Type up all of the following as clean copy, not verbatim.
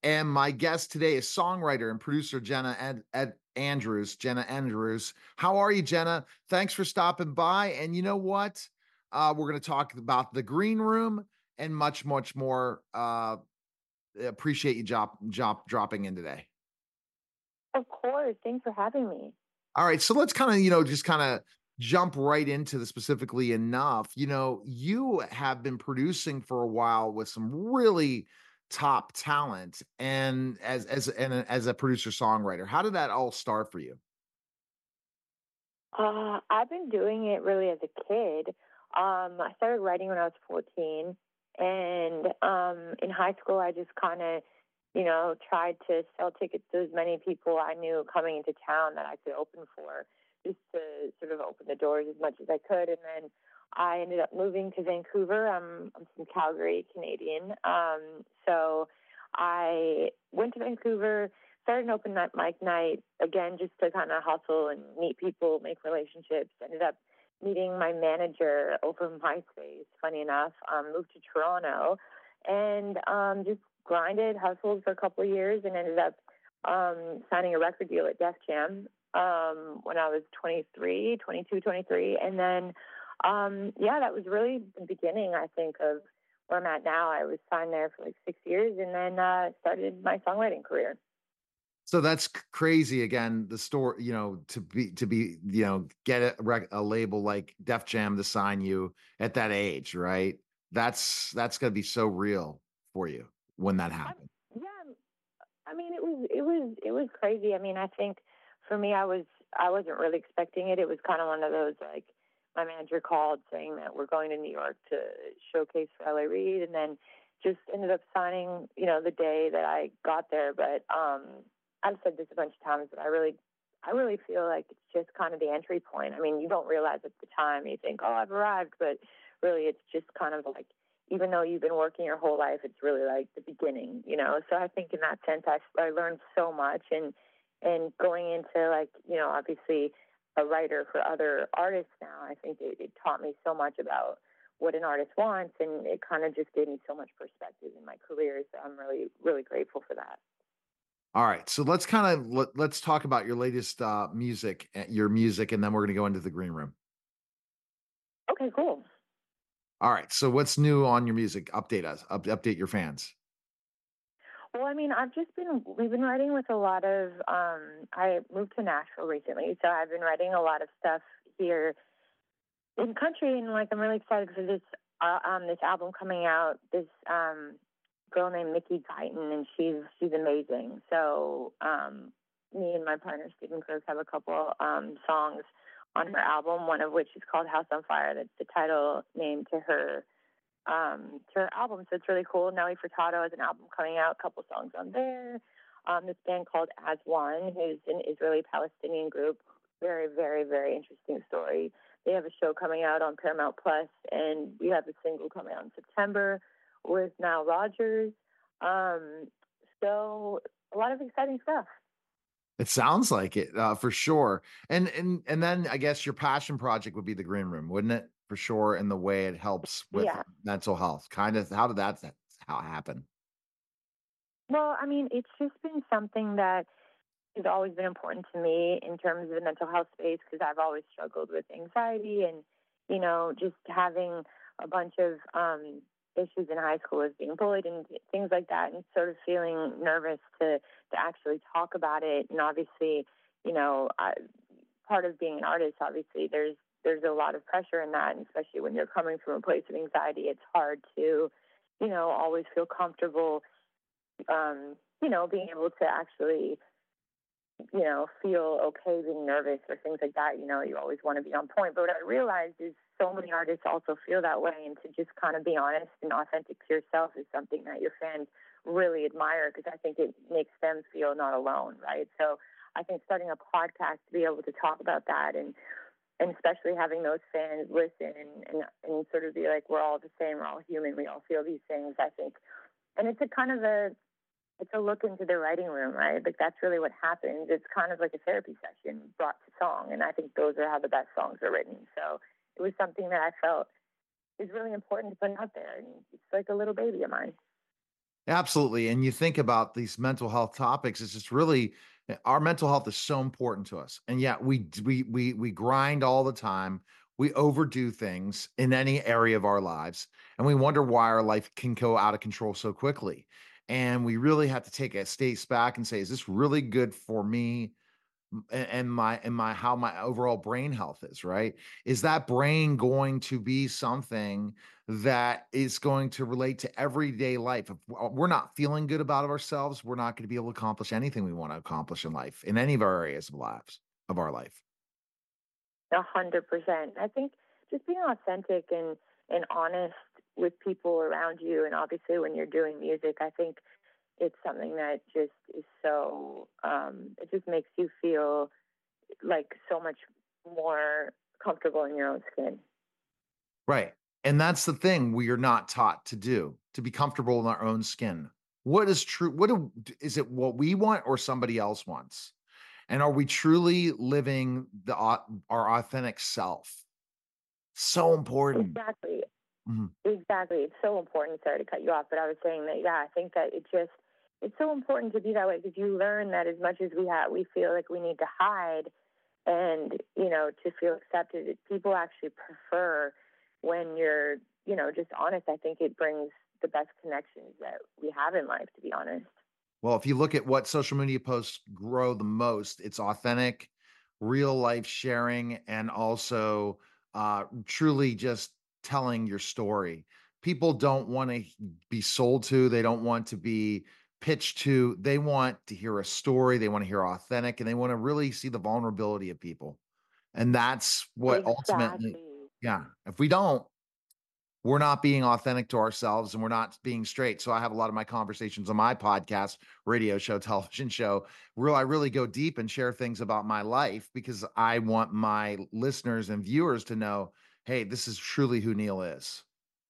And my guest today is songwriter and producer Andrews. Jenna Andrews. How are you, Jenna? Thanks for stopping by. And you know what? We're going to talk about the green room and much, much more. Appreciate you dropping in today. Of course. Thanks for having me. All right, so let's kind of, just kind of jump right into the specifically enough. You have been producing for a while with some really top talent and as a producer songwriter. How did that all start for you? I've been doing it really as a kid. I started writing when I was 14. And in high school, I just kind of, tried to sell tickets to as many people I knew coming into town that I could open for, just to sort of open the doors as much as I could. And then I ended up moving to Vancouver. I'm from Calgary, Canadian. So I went to Vancouver, started an open mic night, again, just to kind of hustle and meet people, make relationships. Ended up meeting my manager over MySpace, funny enough. Moved to Toronto and just grinded, hustled for a couple of years, and ended up signing a record deal at Def Jam when I was 23. And then, that was really the beginning, I think, of where I'm at now. I was signed there for like 6 years and then started my songwriting career. So that's crazy. Again, the story, to be, get a label like Def Jam to sign you at that age, right? That's gonna be so real for you when that Um, happened. yeah, I mean, it was crazy. I mean, I think for me, I wasn't really expecting it. It was kind of one of those, like, my manager called saying that we're going to New York to showcase for LA Reid, and then just ended up signing, the day that I got there. But I've said this a bunch of times, but I really feel like it's just kind of the entry point. I mean, you don't realize at the time. You think, oh, I've arrived, but really, it's just kind of like, even though you've been working your whole life, it's really like the beginning. So I think in that sense, I learned so much, and going into, like, obviously a writer for other artists now, I think it taught me so much about what an artist wants, and it kind of just gave me so much perspective in my career. So I'm really, really grateful for that. All right, so let's kind of let's talk about your latest your music, and then we're gonna go into the green room. Okay, cool. All right, so what's new on your music? Update us. Update your fans. Well, I mean, we've been writing with a lot of, I moved to Nashville recently, so I've been writing a lot of stuff here in country, and like, I'm really excited for this album coming out. This, girl named Mickey Guyton, and she's amazing. So, me and my partner, Stephen Kirk, have a couple, songs on her album, one of which is called House on Fire. That's the title name to her album. So it's really cool. Nelly Furtado has an album coming out, a couple songs on there. This band called As One, who's an Israeli Palestinian group. Very, very, very interesting story. They have a show coming out on Paramount Plus, and we have a single coming out in September with Nile Rodgers. So a lot of exciting stuff. It sounds like it, for sure. And then I guess your passion project would be the green room, wouldn't it? For sure, in the way it helps with Yeah. mental health. Kind of how did that how happen? Well, I mean, it's just been something that has always been important to me in terms of the mental health space, because I've always struggled with anxiety and, just having a bunch of issues in high school as being bullied and things like that, and sort of feeling nervous to actually talk about it. And obviously, part of being an artist, obviously, there's a lot of pressure in that, and especially when you're coming from a place of anxiety, it's hard to, always feel comfortable, being able to actually feel okay being nervous or things like that. You always want to be on point. But what I realized is so many artists also feel that way. And to just kind of be honest and authentic to yourself is something that your fans really admire, because I think it makes them feel not alone, right? So I think starting a podcast to be able to talk about that, and especially having those fans listen and sort of be like, we're all the same, we're all human, we all feel these things, I think. And it's a kind of it's a look into the writing room, right? Like, that's really what happens. It's kind of like a therapy session brought to song. And I think those are how the best songs are written. So it was something that I felt is really important to put out there. And it's like a little baby of mine. Absolutely. And you think about these mental health topics, it's just really our mental health is so important to us. And yet we grind all the time. We overdo things in any area of our lives, and we wonder why our life can go out of control so quickly. And we really have to take a step back and say, is this really good for me and my how my overall brain health is, right? Is that brain going to be something that is going to relate to everyday life? If we're not feeling good about ourselves, we're not going to be able to accomplish anything we want to accomplish in life, in any of our areas of our life. 100%. I think just being authentic and honest with people around you, and obviously when you're doing music, I think it's something that just is so. It just makes you feel like so much more comfortable in your own skin. Right. And that's the thing we are not taught to do, to be comfortable in our own skin. What is true? Is it what we want or somebody else wants? And are we truly living our authentic self? So important. Exactly. Mhm. Exactly. It's so important. Sorry to cut you off, but I was saying that, yeah, I think that it's so important to be that way because you learn that as much as we feel like we need to hide and, to feel accepted, people actually prefer when you're, just honest. I think it brings the best connections that we have in life, to be honest. Well, if you look at what social media posts grow the most, it's authentic, real life sharing, and also truly just telling your story. People don't want to be sold to, they don't want to be pitched to. They want to hear a story, they want to hear authentic, and they want to really see the vulnerability of people. And that's what ultimately, Exactly. yeah, if we don't, we're not being authentic to ourselves and we're not being straight. So I have a lot of my conversations on my podcast, radio show, television show, where I really go deep and share things about my life because I want my listeners and viewers to know, hey, this is truly who Neil is.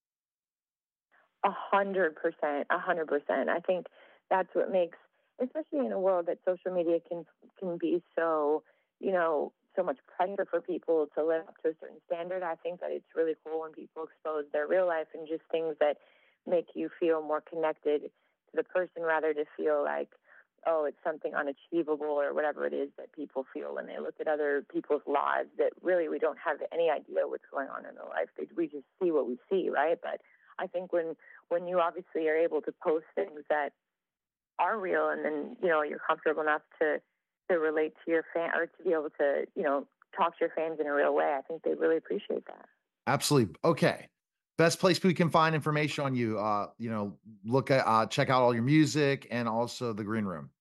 100%. 100%. I think that's what makes, especially in a world that social media can be so, so much pressure for people to live up to a certain standard. I think that it's really cool when people expose their real life and just things that make you feel more connected to the person rather to feel like, oh, it's something unachievable or whatever it is that people feel when they look at other people's lives that really we don't have any idea what's going on in their life. We just see what we see, right? But I think when you obviously are able to post things that are real and then you're comfortable enough to relate to your fan or to be able to talk to your fans in a real way, I think they really appreciate that. Absolutely. Okay. Best place we can find information on you. Look at check out all your music and also the green room.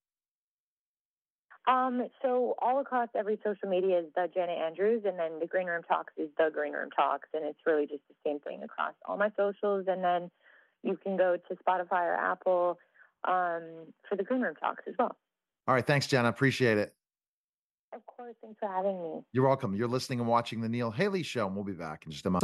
So all across every social media is the Jenna Andrews, and then the Green Room Talks is the Green Room Talks, and it's really just the same thing across all my socials. And then you can go to Spotify or Apple for the Green Room Talks as well. All right. Thanks, Jenna. Appreciate it. Of course, thanks for having me. You're welcome. You're listening and watching the Neil Haley Show, and we'll be back in just a moment.